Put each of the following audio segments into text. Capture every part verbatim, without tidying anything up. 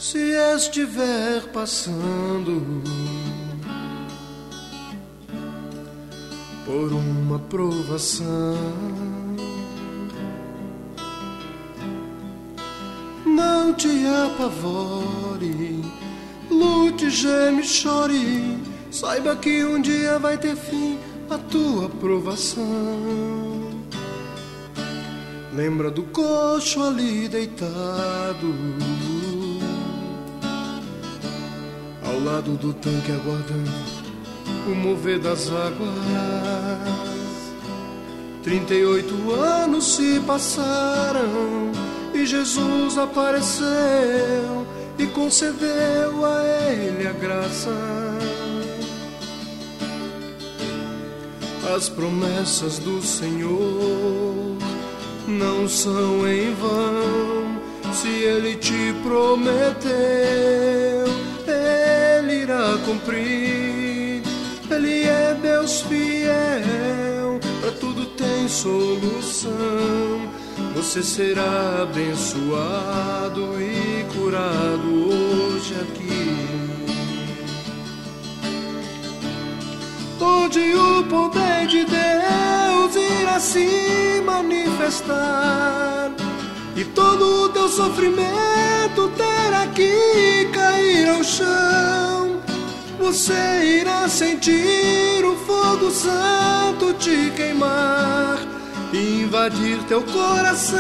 Se estiver passando por uma provação, não te apavore, lute, geme, chore, saiba que um dia vai ter fim a tua provação. Lembra do coxo ali deitado ao lado do tanque, aguardando o mover das águas. Trinta e oito anos se passaram e Jesus apareceu e concedeu a ele a graça. As promessas do Senhor não são em vão. Se ele te prometeu, ele irá cumprir. Ele é Deus fiel, para tudo tem solução. Você será abençoado e curado hoje aqui. Hoje o poder de Deus irá se manifestar e todo o teu sofrimento terá que cair ao chão. Você irá sentir o fogo santo te queimar e invadir teu coração.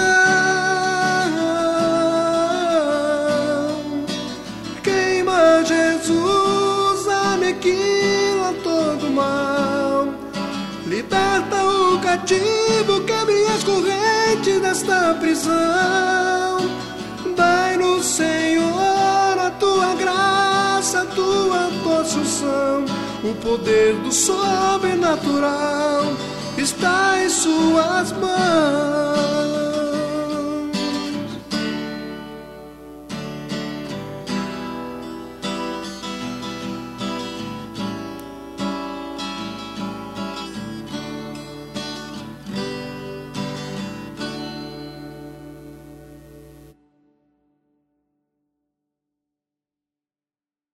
Queima Jesus, aniquila todo mal, liberta o cativo, quebre as correntes desta prisão. Dai-nos, Senhor, a tua graça, a tua construção. O poder do sobrenatural está em suas mãos.